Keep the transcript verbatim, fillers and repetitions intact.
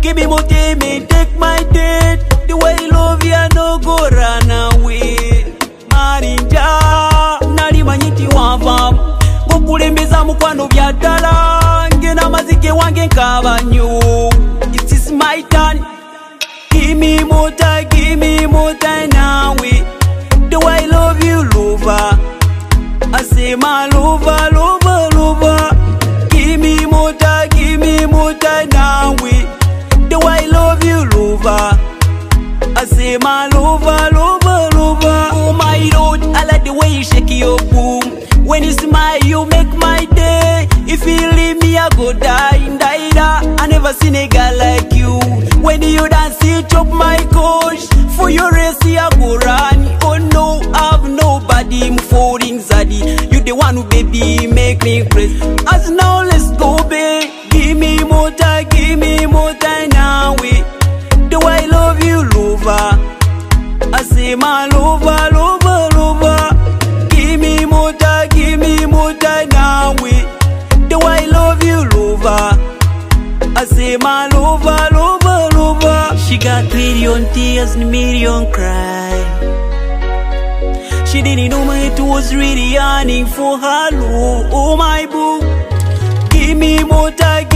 give me more time and take my date. The way I love you, I no go run away. Marinja, nali manyiti wava Gukulembeza mukwano bya ddala ngena mazike wange nkabanyo. It is my turn. Give me more time, give me more time now. The way I love you, lover. I say my lover, lover, lover. Give me more time, give me more time now. The way I love you, lover. I say my lover, lover, lover. Oh my Lord, I like the way you shake your boom. When you smile, you make my day. If you leave me, I go die, die, die. I never seen a girl like you. When you dance, you chop my coach. For your race, I go run. Oh no, I've nobody. I'm falling zaddy. You the one who baby make me crazy. As now, let's go, babe. Give me more time, give me more time now. The way I love you, lover. I say my lover, lover, lover. Give me more time, give me more time now. The way I love you, lover. I say my lover, lover, lover. She got million tears and million cry. She didn't know my head was really yearning for her love. Oh my boo. Give me more time,